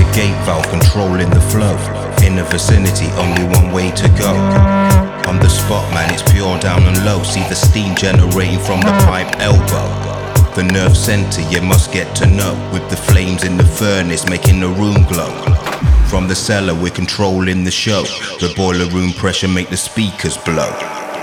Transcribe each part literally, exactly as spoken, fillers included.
gate valve controlling the flow. In the vicinity, only one way to go. On the spot, man, it's pure down and low. See the steam generating from the pipe elbow. The nerve center, you must get to know. With the flames in the furnace, making the room glow. From the cellar, we're controlling the show. The boiler room pressure make the speakers blow.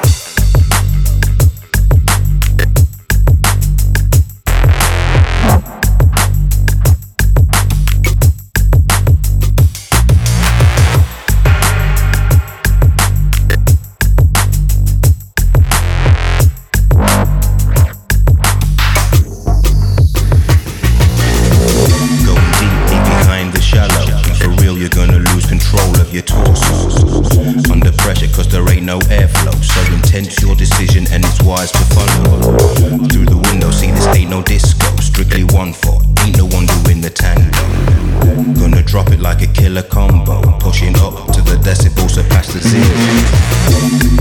Your torso under pressure, cause there ain't no airflow. So intense your decision and it's wise to follow. Through the window, see this ain't no disco. Strictly one foot, ain't no one doing the tango. Gonna drop it like a killer combo. Pushing up to the decibels that pass the zero.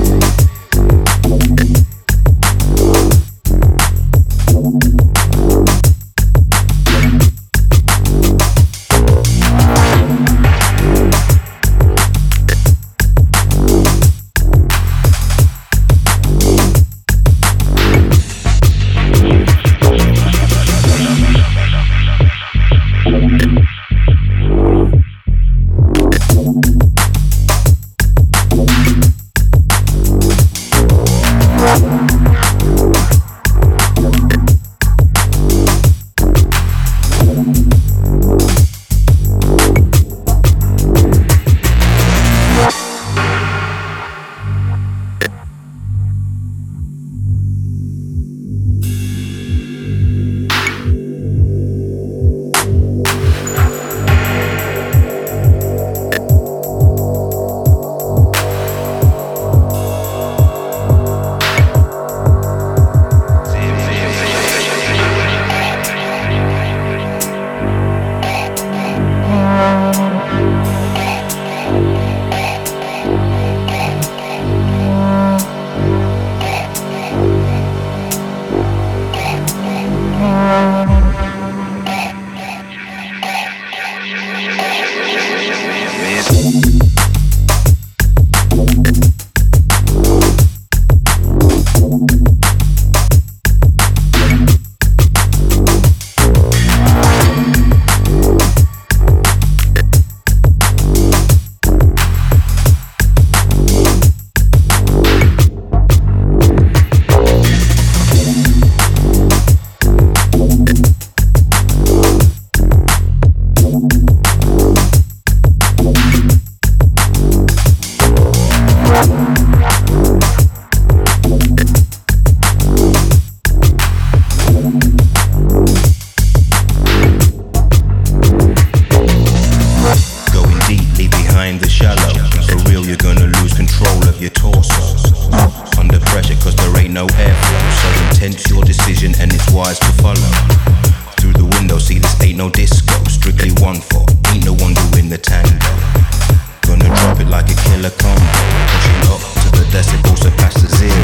Your torso under pressure, cause there ain't no airflow. So intense your decision and it's wise to follow. Through the window, see this ain't no disco. Strictly one foot, ain't no one doing the tango. Gonna drop it like a killer combo. Pushing up to the decibels that pass the zero.